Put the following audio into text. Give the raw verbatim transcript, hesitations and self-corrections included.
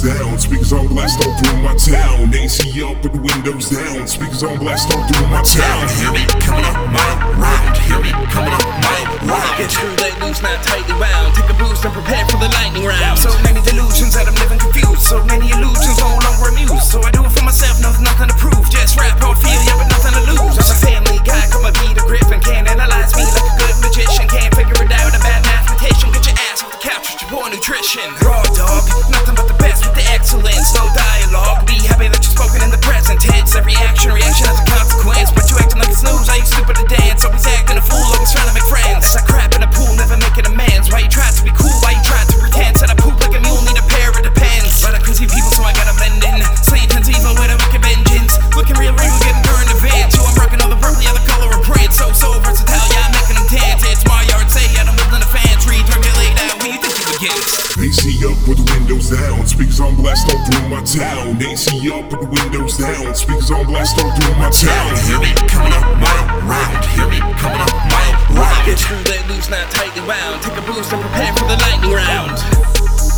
down, speakers on blast all through my town. A C up with the windows down, speakers on blast all through my town. Hear me coming up mile round, hear me coming up mile round. Get screwed, let loose, not tightly wound. Take a boost and prepare for the lightning round. So many delusions that I'm living confused, so many illusions no longer amused. So I do it for myself, no, nothing to prove. Just rap, how it feel, yeah, but nothing to lose. I'm a family guy, come a beat a grip and can't analyze me like a good magician. Can't figure it out, a bad mathematician. Get your ass off the couch with your poor nutrition. Raw dog, nothing but the best with the excellence. No dialogue, be happy that you're spoken in the present tense. Every action, reaction has a consequence, but you acting like a snooze, are you stupid to dance? Always acting a fool, always trying to make friends. It's like crap in a pool, never making amends. Why you tried to be cool, why you tried to pretend? Said I poop like a mule, need a pair, it depends. But I can see people, so I gotta blend in. Slanting's evil with a wicked vengeance. Looking real real, getting current events. So I'm rocking all the purple, yeah, the color of print. So, so versatile, yeah, I'm making them dance. It's my yard, say, yeah, I'm building a fan tree. Percolate out, when you think it begins. A C up with the windows down, speakers on blast all through my town. A C up with the windows down, speakers on blast all through my town. Hear me coming up mile round, hear me coming up mile round. Get screwed, let loose, not tightly wound. Take a boost and prepare for the lightning round.